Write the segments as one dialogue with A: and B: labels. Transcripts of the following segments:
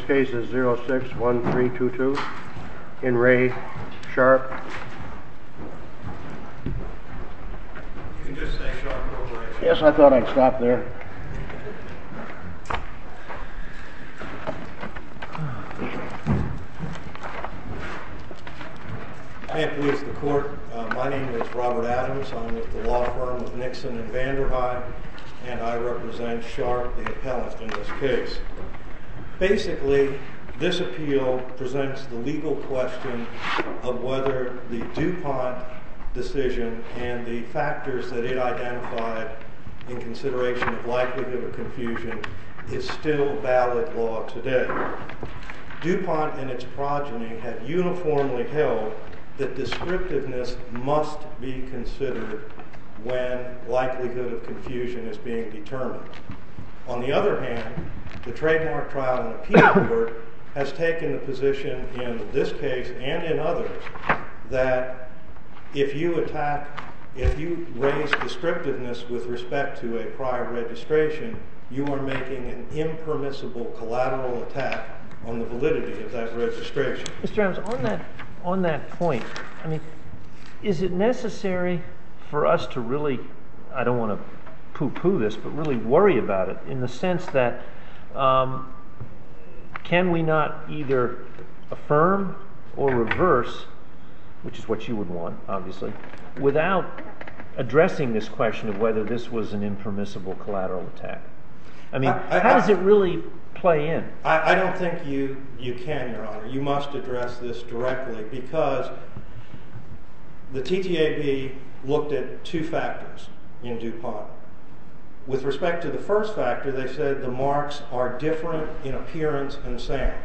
A: Next case is 061322 in Ray Sharp.
B: You can just say Sharp Corporation.
A: Yes, I thought I'd stop there.
B: May it please the court, my name is Robert Adams. I'm with the law firm of Nixon and Vanderhyde, and I represent Sharp, the appellant in this case. Basically, this appeal presents the legal question of whether the DuPont decision and the factors that it identified in consideration of likelihood of confusion is still valid law today. DuPont and its progeny have uniformly held that descriptiveness must be considered when likelihood of confusion is being determined. On the other hand, the Trademark Trial and Appeal Board has taken the position in this case and in others that if you raise descriptiveness with respect to a prior registration, you are making an impermissible collateral attack on the validity of that registration.
C: Mr. Adams, on that point, I mean, is it necessary for us to really, I don't want to poo-poo this, but really worry about it in the sense that can we not either affirm or reverse, which is what you would want, obviously, without addressing this question of whether this was an impermissible collateral attack? I mean, how does it really play in?
B: I don't think you can, Your Honor. You must address this directly because the TTAB looked at two factors in DuPont. With respect to the first factor, they said the marks are different in appearance and sound.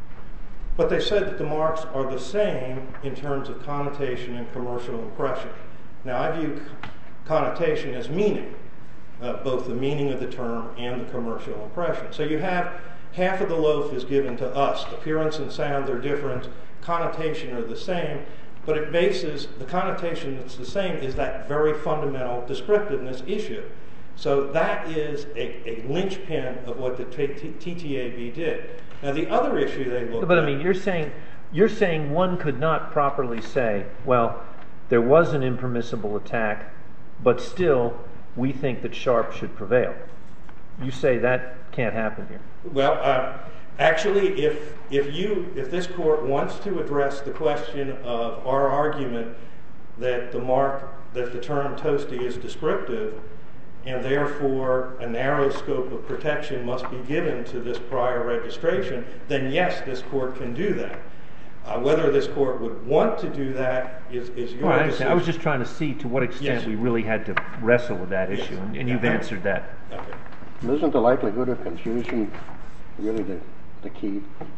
B: But they said that the marks are the same in terms of connotation and commercial impression. Now, I view connotation as meaning, both the meaning of the term and the commercial impression. So you have half of the loaf is given to us. Appearance and sound are different. Connotation are the same. But it bases, the connotation that's the same is that very fundamental descriptiveness issue. So that is a linchpin of what the TTAB did. Now the other issue they looked at...
C: But I mean, you're saying one could not properly say, well, there was an impermissible attack, but still we think that Sharp should prevail. You say that can't happen here.
B: Well, actually, if this court wants to address the question of our argument that the term toasty is descriptive, and therefore a narrow scope of protection must be given to this prior registration, then yes, this court can do that. Whether this court would want to do that is your decision.
C: I was just trying to see to what extent we really had to wrestle with that issue, and you've answered that.
B: Okay.
A: Isn't the likelihood of confusion really the key?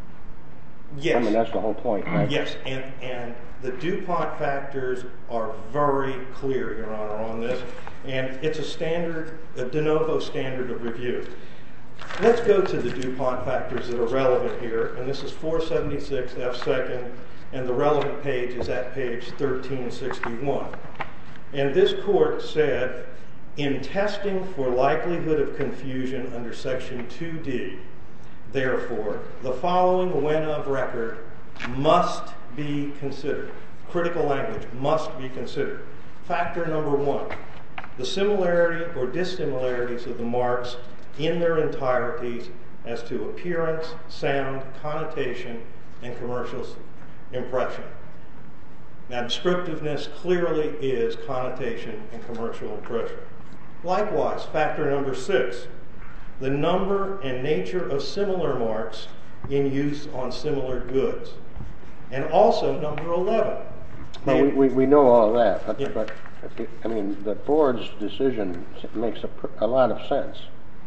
B: Yes.
A: I mean, that's the whole point, right?
B: Yes, and the DuPont factors are very clear, Your Honor, on this, and it's a de novo standard of review. Let's go to the DuPont factors that are relevant here, and this is 476 F2nd, and the relevant page is at page 1361. And this court said, in testing for likelihood of confusion under section 2D, therefore, the following when of record must be considered. Critical language must be considered. Factor number one, the similarity or dissimilarities of the marks in their entireties as to appearance, sound, connotation, and commercial impression. Now, descriptiveness clearly is connotation and commercial impression. Likewise, factor number 6, the number and nature of similar marks in use on similar goods. And also number 11.
A: Well, we know all that,
B: Yeah.
A: but I mean, the board's decision makes a lot of sense.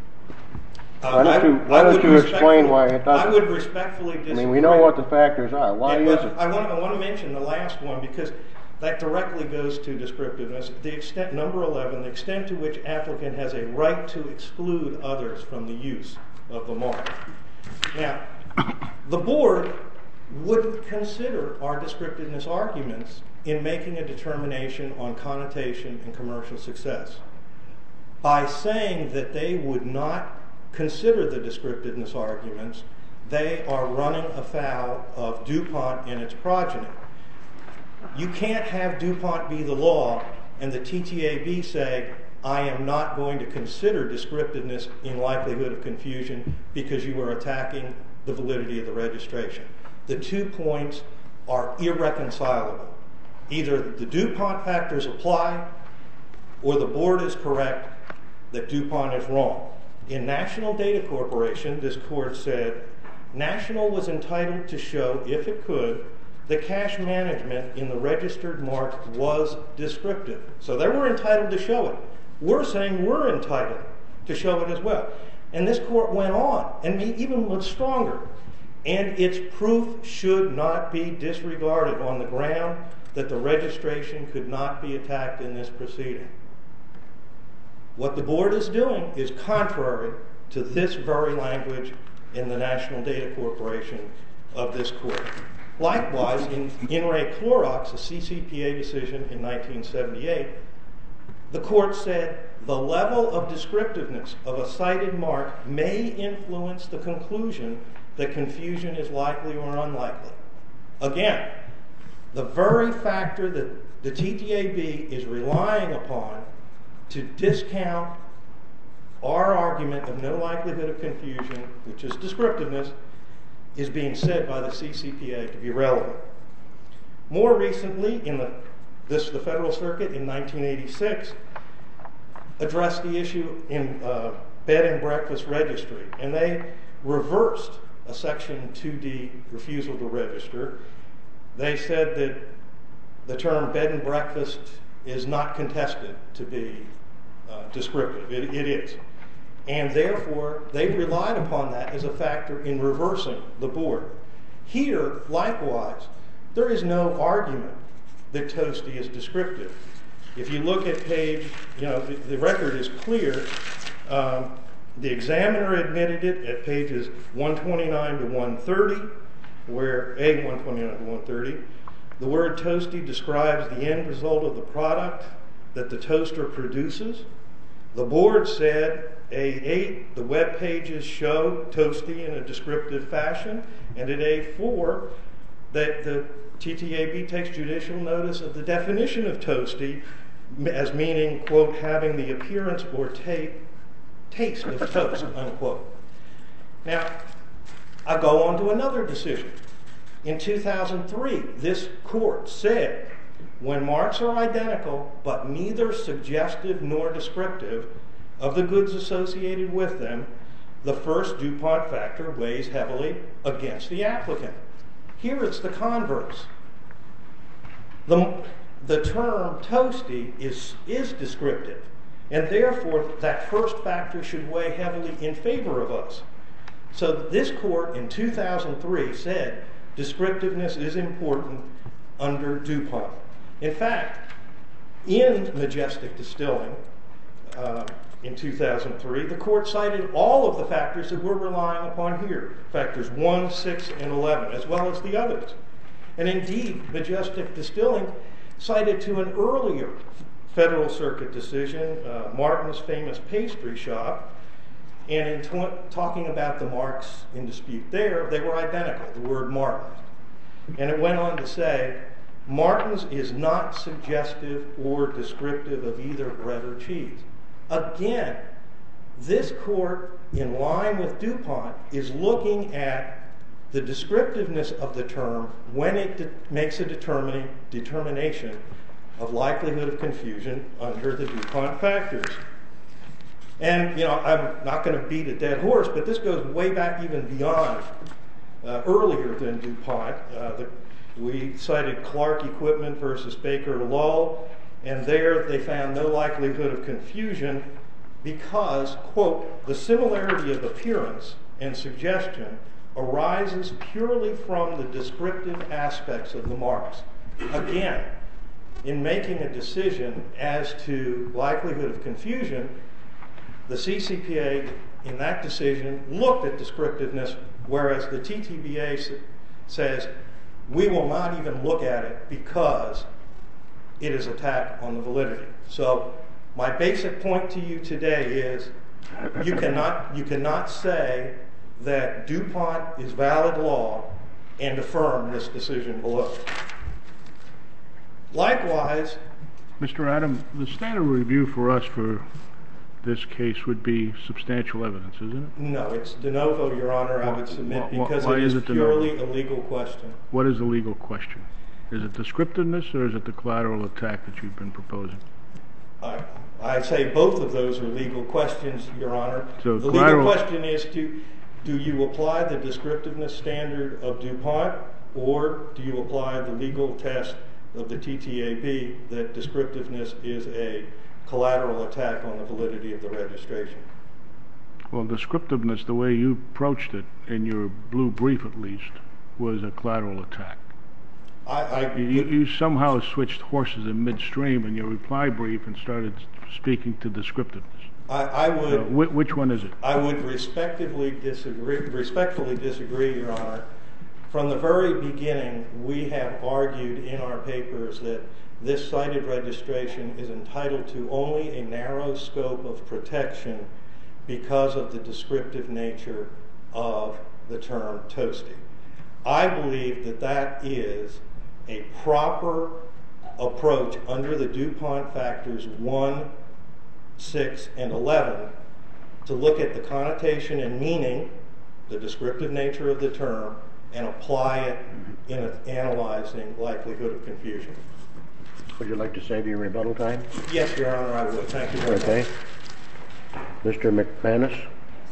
A: Why don't you explain why it doesn't?
B: I would respectfully disagree.
A: I mean, we know what the factors are. Why is it?
B: I want to mention the last one because that directly goes to descriptiveness. The extent, number 11, the extent to which applicant has a right to exclude others from the use of the mark. Now, the board wouldn't consider our descriptiveness arguments in making a determination on connotation and commercial success. By saying that they would not consider the descriptiveness arguments, they are running afoul of DuPont and its progeny. You can't have DuPont be the law and the TTAB say, I am not going to consider descriptiveness in likelihood of confusion because you are attacking the validity of the registration. The 2 points are irreconcilable. Either the DuPont factors apply or the board is correct that DuPont is wrong. In National Data Corporation, this court said, National was entitled to show, if it could, the cache management in the registered mark was descriptive. So they were entitled to show it. We're saying we're entitled to show it as well. And this court went on and even went stronger. And its proof should not be disregarded on the ground that the registration could not be attacked in this proceeding. What the board is doing is contrary to this very language in the National Data Corporation of this court. Likewise, in Ray Clorox, a CCPA decision in 1978, the court said the level of descriptiveness of a cited mark may influence the conclusion that confusion is likely or unlikely. Again, the very factor that the TTAB is relying upon to discount our argument of no likelihood of confusion, which is descriptiveness, is being said by the CCPA to be relevant. More recently, the Federal Circuit in 1986 addressed the issue in bed and breakfast registry, and they reversed a Section 2D refusal to register. They said that the term bed and breakfast is not contested to be descriptive. It is. And therefore, they relied upon that as a factor in reversing the board. Here, likewise, there is no argument that Toasty is descriptive. If you look at page, the record is clear. The examiner admitted it at pages 129 to 130, where A129 to 130, the word Toasty describes the end result of the product that the toaster produces. The board said A8, the web pages show Toasty in a descriptive fashion, and at A4, that the TTAB takes judicial notice of the definition of Toasty as meaning, quote, having the appearance or taste of toast, unquote. Now, I go on to another decision. In 2003, this court said, when marks are identical but neither suggestive nor descriptive of the goods associated with them, the first DuPont factor weighs heavily against the applicant. Here it's the converse. The term Toasty is descriptive, and therefore that first factor should weigh heavily in favor of us. So this court in 2003 said descriptiveness is important under DuPont. In fact, in Majestic Distilling in 2003, the court cited all of the factors that we're relying upon here, factors 1, 6, and 11, as well as the others. And indeed, Majestic Distilling cited to an earlier Federal Circuit decision, Martin's famous pastry shop, and in talking about the marks in dispute there, they were identical, the word Martin's. And it went on to say, Martin's is not suggestive or descriptive of either bread or cheese. Again, this court, in line with DuPont, is looking at the descriptiveness of the term when it makes a determination of likelihood of confusion under the DuPont factors. And, I'm not going to beat a dead horse, but this goes way back even beyond, earlier than DuPont. We cited Clark Equipment versus Baker Lull, and there they found no likelihood of confusion because, quote, the similarity of appearance and suggestion arises purely from the descriptive aspects of the marks. Again, in making a decision as to likelihood of confusion, the CCPA in that decision looked at descriptiveness, whereas the TTBA says we will not even look at it because it is attack on the validity. So my basic point to you today is you cannot say that DuPont is valid law and affirm this decision below. Likewise,
D: Mr. Adam, the standard review for us for this case would be substantial evidence, isn't it?
B: no, it's de novo, Your Honor, I would submit, because
D: why
B: it is
D: is it de novo?
B: purely a legal question.
D: What is the legal question? Is it descriptiveness or is it the collateral attack that you've been proposing?
B: I say both of those are legal questions, Your Honor.
D: So
B: the legal question is, do you apply the descriptiveness standard of DuPont, or do you apply the legal test of the TTAB that descriptiveness is a collateral attack on the validity of the registration?
D: Well, descriptiveness, the way you approached it in your blue brief at least, was a collateral attack. You somehow switched horses in midstream in your reply brief and started speaking to descriptiveness. Which one is it?
B: I would respectfully disagree, Your Honor. From the very beginning, we have argued in our papers that this cited registration is entitled to only a narrow scope of protection because of the descriptive nature of the term toasty. I believe that that is a proper approach under the DuPont factors 1, 6, and 11 to look at the connotation and meaning, the descriptive nature of the term, and apply it in analyzing likelihood of confusion.
A: Would you like to save your rebuttal time?
B: Yes, Your Honor, I would. Thank you very much.
A: Okay. Mr. McManus?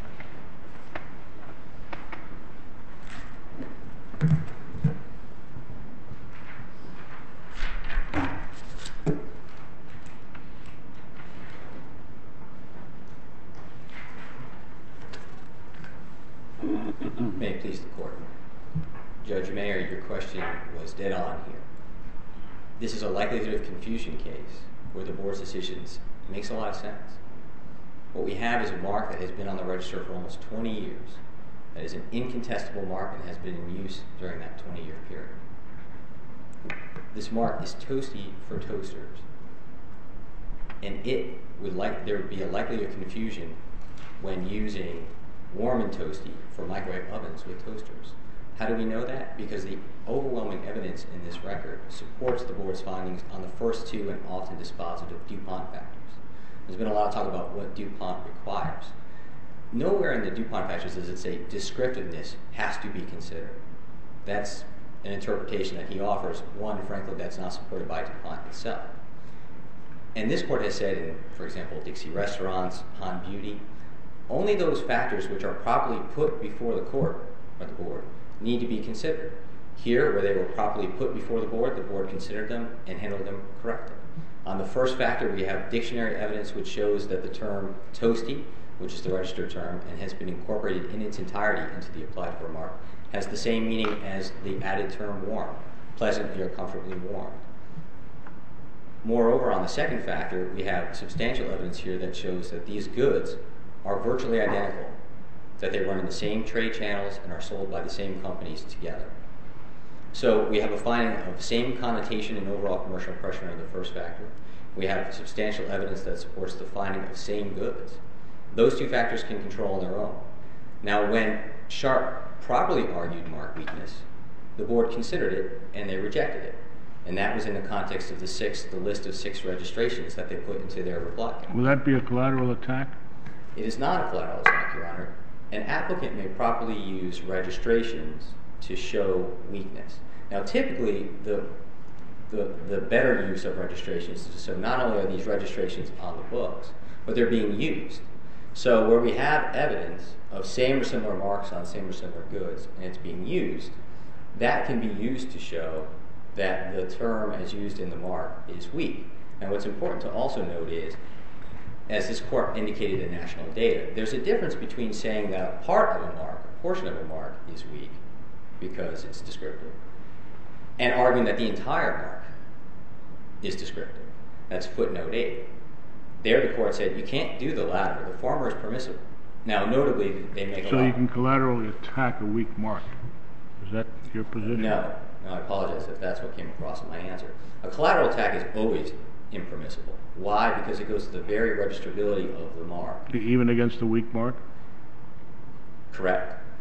E: May it please the Court. Judge Mayer, your question was dead on here. This is a likelihood of confusion case where the Board's decisions makes a lot of sense. What we have is a mark that has been on the register for almost 20 years. That is an incontestable mark and has been in use during that 20-year period. This mark is toasty for toasters. And there would be a likelihood of confusion when using warm and toasty for microwave ovens with toasters. How do we know that? Because the overwhelming evidence in this record supports the Board's findings on the first two and often dispositive DuPont factors. There's been a lot of talk about what DuPont requires. Nowhere in the DuPont factors does it say descriptiveness has to be considered. That's an interpretation that he offers. One, frankly, that's not supported by DuPont itself. And this Court has said in, for example, Dixie Restaurants, Han Beauty, only those factors which are properly put before the Court or the Board need to be considered. Here, where they were properly put before the Board considered them and handled them correctly. On the first factor, we have dictionary evidence which shows that the term toasty, which is the registered term and has been incorporated in its entirety into the applied for mark, has the same meaning as the added term warm, pleasantly or comfortably warmed. Moreover, on the second factor, we have substantial evidence here that shows that these goods are virtually identical, that they run in the same trade channels and are sold by the same companies together. So we have a finding of same connotation and overall commercial impression of the first factor. We have substantial evidence that supports the finding of same goods. Those two factors can control on their own. Now, when Sharp properly argued mark weakness, the Board considered it and they rejected it. And that was in the context of the list of 6 registrations that they put into their reply.
D: Will that be a collateral attack?
E: It is not a collateral attack, Your Honor. An applicant may properly use registrations to show weakness. Now, typically, the better use of registrations is so not only are these registrations on the books, but they're being used. So where we have evidence of same or similar marks on same or similar goods and it's being used, that can be used to show that the term as used in the mark is weak. Now, what's important to also note is, as this Court indicated in national data, there's a difference between saying that a part of a mark, a portion of a mark, is weak because it's descriptive, and arguing that the entire mark is descriptive. That's footnote 8. There the Court said you can't do the latter. The former is permissible. Now, notably, they make a
D: So you can collaterally attack a weak mark. Is that your position?
E: No, I apologize if that's what came across in my answer. A collateral attack is always impermissible. Why? Because it goes to the very registrability of the mark.
D: Even against a weak mark?
E: Correct.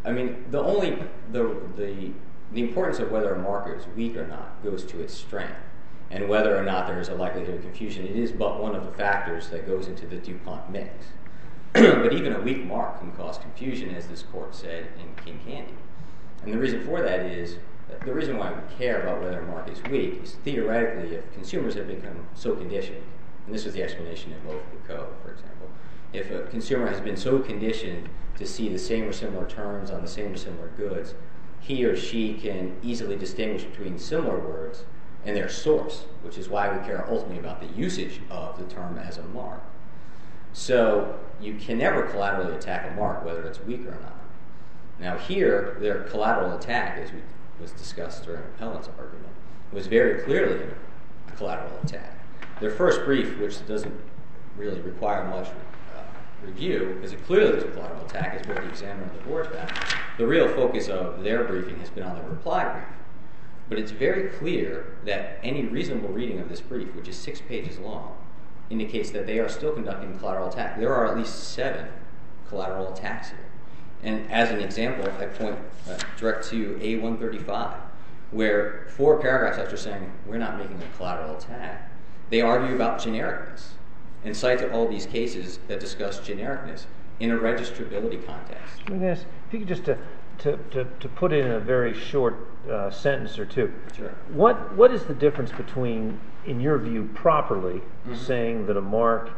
E: I mean, the importance of whether a mark is weak or not goes to its strength, and whether or not there is a likelihood of confusion. It is but one of the factors that goes into the DuPont mix. But even a weak mark can cause confusion, as this court said in King Candy. And the reason for that is, the reason why we care about whether a mark is weak is theoretically if consumers have become so conditioned, and this was the explanation in Loaf & Co., for example, if a consumer has been so conditioned to see the same or similar terms on the same or similar goods, he or she can easily distinguish between similar words and their source, which is why we care ultimately about the usage of the term as a mark. So you can never collaterally attack a mark, whether it's weak or not. Now here, their collateral attack, as was discussed during Appellant's argument, was very clearly a collateral attack. Their first brief, which doesn't really require much review, because it clearly was a collateral attack, as both the examiner and the board found. The real focus of their briefing has been on the reply brief. But it's very clear that any reasonable reading of this brief, which is 6 pages long, indicates that they are still conducting a collateral attack. There are at least 7 collateral attacks here. And as an example, I point direct to A135, where 4 paragraphs after saying, we're not making a collateral attack, they argue about genericness and cite all these cases that discuss genericness in a registrability context.
C: Let me ask, if you could just to put it in a very short sentence or two.
E: Sure.
C: What is the difference between, in your view, properly saying that a mark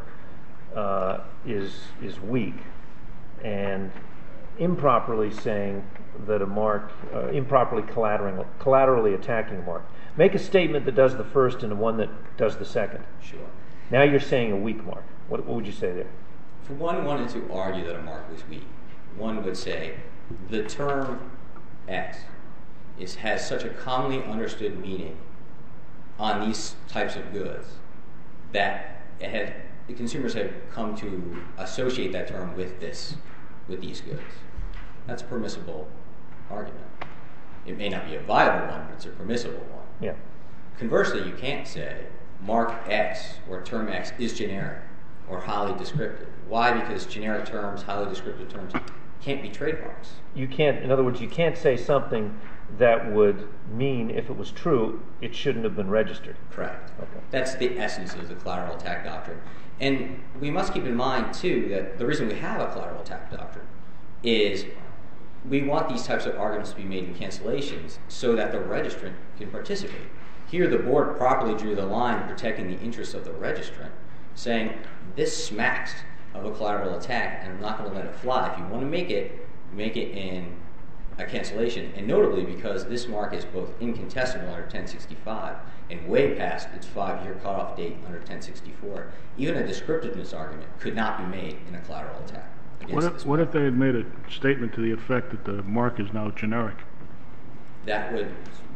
C: is weak and improperly saying that a mark, improperly collaterally attacking a mark? Make a statement that does the first and one that does the second.
E: Sure.
C: Now you're saying a weak mark. What would you say there?
E: If one wanted to argue that a mark was weak, one would say the term X has such a commonly understood meaning on these types of goods that the consumers have come to associate that term with these goods. That's a permissible argument. It may not be a viable one, but it's a permissible one.
C: Yeah.
E: Conversely, you can't say mark X or term X is generic or highly descriptive. Why? Because generic terms, highly descriptive terms, can't be trademarks.
C: You can't, in other words, you can't say something that would mean, if it was true, it shouldn't have been registered.
E: Correct.
C: Okay.
E: That's the essence of the collateral attack doctrine. And we must keep in mind, too, that the reason we have a collateral attack doctrine is we want these types of arguments to be made in cancellations so that the registrant can participate. Here, the board properly drew the line protecting the interests of the registrant, saying this smacks of a collateral attack, and I'm not going to let it fly. If you want to make it in a cancellation, and notably because this mark is both incontestable under 1065 and way past its 5-year cutoff date under 1064, even a descriptiveness argument could not be made in a collateral attack.
D: What if they had made a statement to the effect that the mark is now generic?
E: That would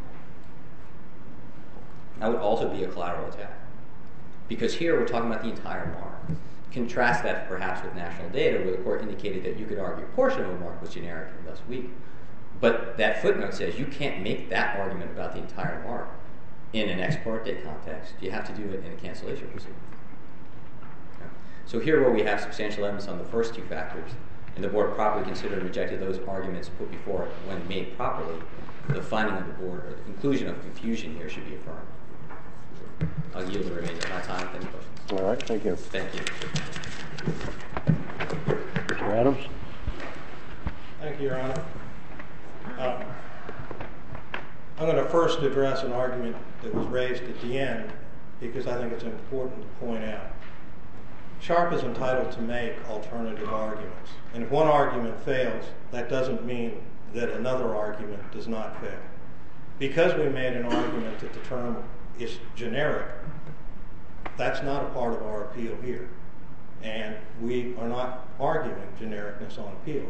E: also be a collateral attack. Because here we're talking about the entire mark. Contrast that perhaps with national data, where the court indicated that you could argue a portion of a mark was generic and thus weak. But that footnote says you can't make that argument about the entire mark in an ex parte context. You have to do it in a cancellation proceeding. Okay. So here, where we have substantial evidence on the first 2 factors, and the board properly considered and rejected those arguments put before it when made properly, the finding of the board, or the conclusion of confusion here, should be affirmed. I'll yield the remainder of my time. Any questions?
A: All right, thank you.
E: Thank you.
A: Mr. Adams?
B: Thank you, Your Honor. I'm going to first address an argument that was raised at the end because I think it's important to point out. Sharp is entitled to make alternative arguments. And if one argument fails, that doesn't mean that another argument does not fail. Because we made an argument that the term is generic, that's not a part of our appeal here. And we are not arguing genericness on appeal.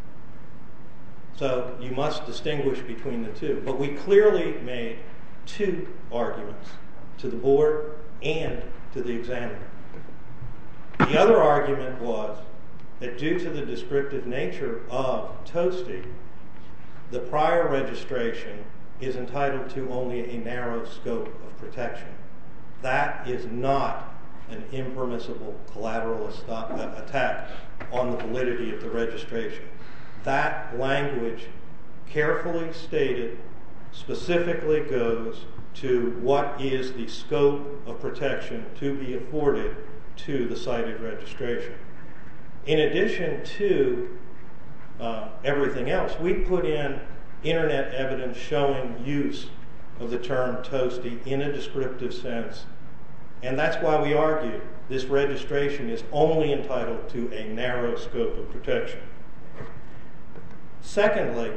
B: So you must distinguish between the two. But we clearly made 2 arguments to the board and to the examiner. The other argument was that due to the descriptive nature of Toasty, the prior registration is entitled to only a narrow scope of protection. That is not an impermissible collateral attack on the validity of the registration. that language carefully stated specifically goes to what is the scope of protection to be afforded to the cited registration. In addition to everything else, we put in internet evidence showing use of the term toasty in a descriptive sense, and that's why we argue this registration is only entitled to a narrow scope of protection. Secondly,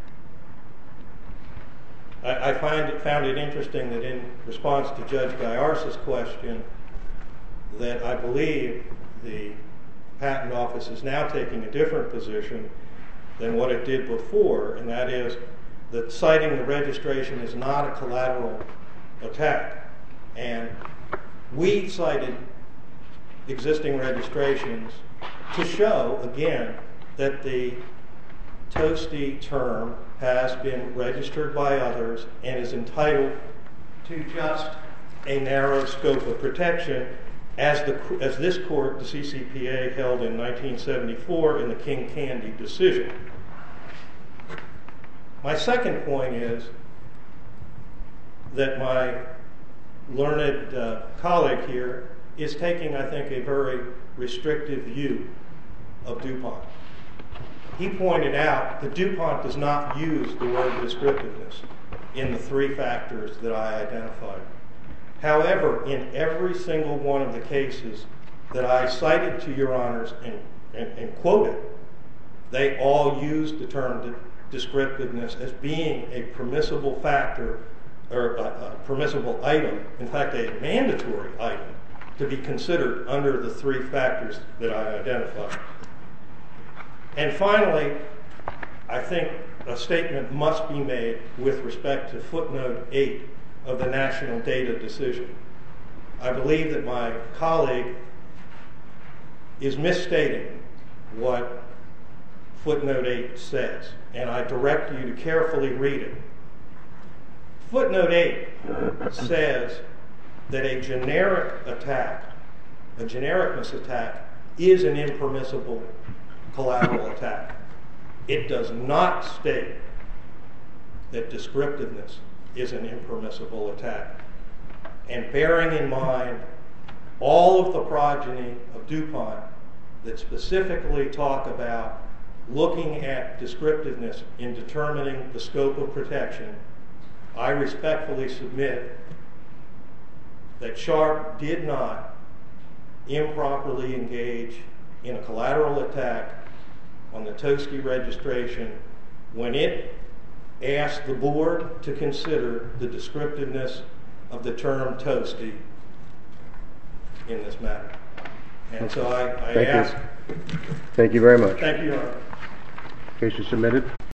B: I found it interesting that in response to Judge Gaiarsa's question, that I believe the Patent Office is now taking a different position than what it did before, and that is that citing the registration is not a collateral attack. And we cited existing registrations to show, again, that the toasty term has been registered by others and is entitled to just a narrow scope of protection, as this court, the CCPA, held in 1974 in the King Candy decision. My second point is that my learned colleague here is taking, I think, a very restrictive view of DuPont. He pointed out that DuPont does not use the word descriptiveness in the three factors that I identified. However, in every single one of the cases that I cited to your honors and quoted, they all used the term descriptiveness as being a permissible factor or a permissible item, in fact a mandatory item, to be considered under the three factors that I identified. And finally, I think a statement must be made with respect to footnote 8 of the National Data decision. I believe that my colleague is misstating what footnote 8 says, and I direct you to carefully read it. Footnote 8 says that a generic attack, a genericness attack, is an impermissible collateral attack. It does not state that descriptiveness is an impermissible attack. And bearing in mind all of the progeny of DuPont that specifically talk about looking at descriptiveness in determining the scope of protection, I respectfully submit that Sharp did not improperly engage in a collateral attack on the Toski registration when it asked the board to consider the descriptiveness of the term Toski in this matter. And so I ask...
A: Thank you very much.
B: Thank you, Your Honor.
A: Case is submitted.